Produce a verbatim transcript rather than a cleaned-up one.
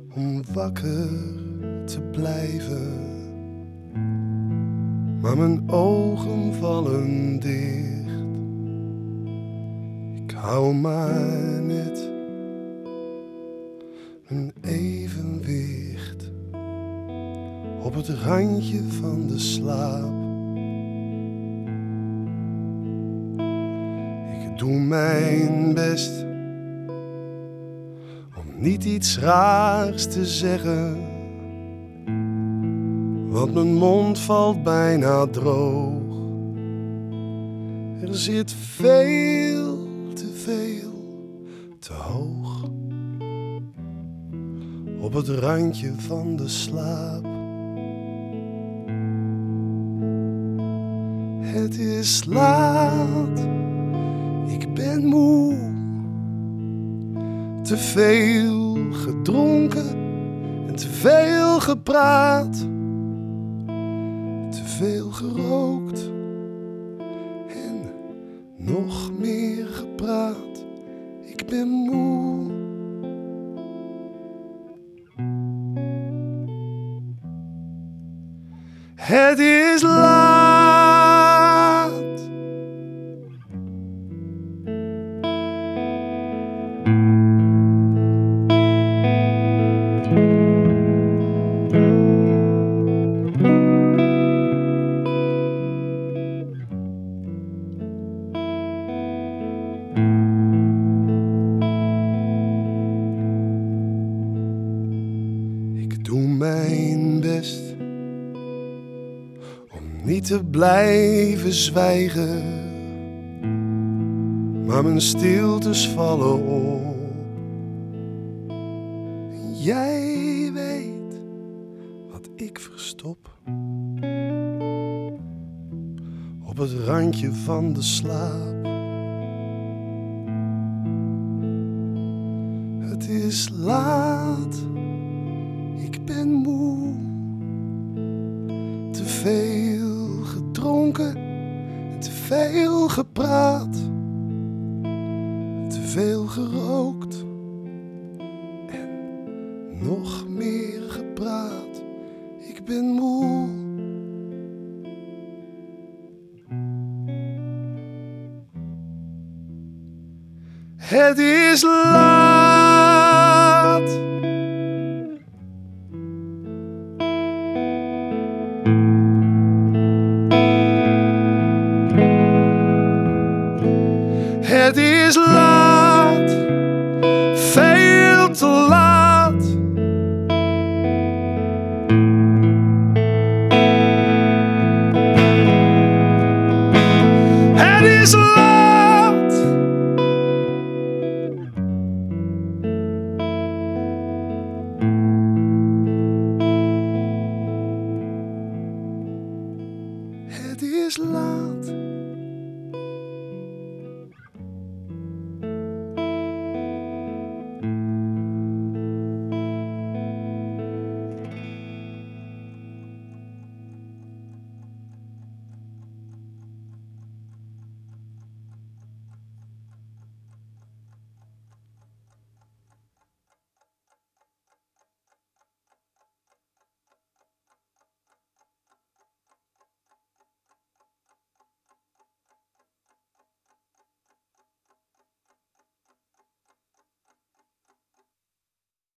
om wakker te blijven, maar mijn ogen vallen dicht. Ik hou maar net een evenwicht op het randje van de slaap. Ik doe mijn best om niet iets raars te zeggen, want mijn mond valt bijna droog. Er zit veel te veel te hoog op het randje van de slaap. Het is laat, ik ben moe, te veel gedronken en te veel gepraat, te veel gerookt en nog meer gepraat. Ik ben moe. Het is laat. Ik doe mijn best om niet te blijven zwijgen, maar mijn stiltes vallen op. En jij weet wat ik verstop op het randje van de slaap. Het is laat, ik ben moe, te veel gedronken en te veel gepraat, te veel gerookt en nog meer gepraat. Ik ben moe. Het is laat. Het is laat, veel te laat. Het is laat. Het is laat.